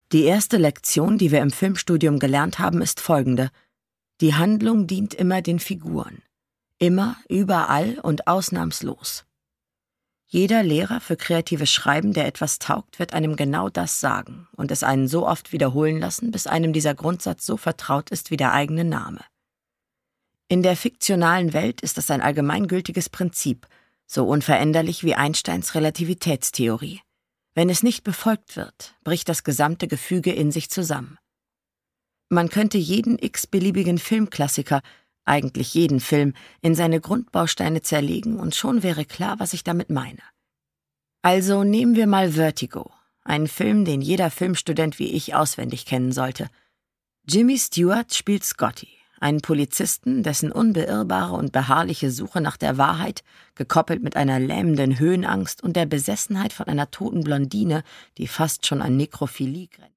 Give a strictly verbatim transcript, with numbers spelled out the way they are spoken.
Die erste Lektion, die wir im Filmstudium gelernt haben, ist folgende: Die Handlung dient immer den Figuren. Immer, überall und ausnahmslos. Jeder Lehrer für kreatives Schreiben, der etwas taugt, wird einem genau das sagen und es einen so oft wiederholen lassen, bis einem dieser Grundsatz so vertraut ist wie der eigene Name. In der fiktionalen Welt ist das ein allgemeingültiges Prinzip, so unveränderlich wie Einsteins Relativitätstheorie. Wenn es nicht befolgt wird, bricht das gesamte Gefüge in sich zusammen. Man könnte jeden x-beliebigen Filmklassiker, eigentlich jeden Film, in seine Grundbausteine zerlegen und schon wäre klar, was ich damit meine. Also nehmen wir mal Vertigo, einen Film, den jeder Filmstudent wie ich auswendig kennen sollte. Jimmy Stewart spielt Scotty, einen Polizisten, dessen unbeirrbare und beharrliche Suche nach der Wahrheit, gekoppelt mit einer lähmenden Höhenangst und der Besessenheit von einer toten Blondine, die fast schon an Nekrophilie grenzt,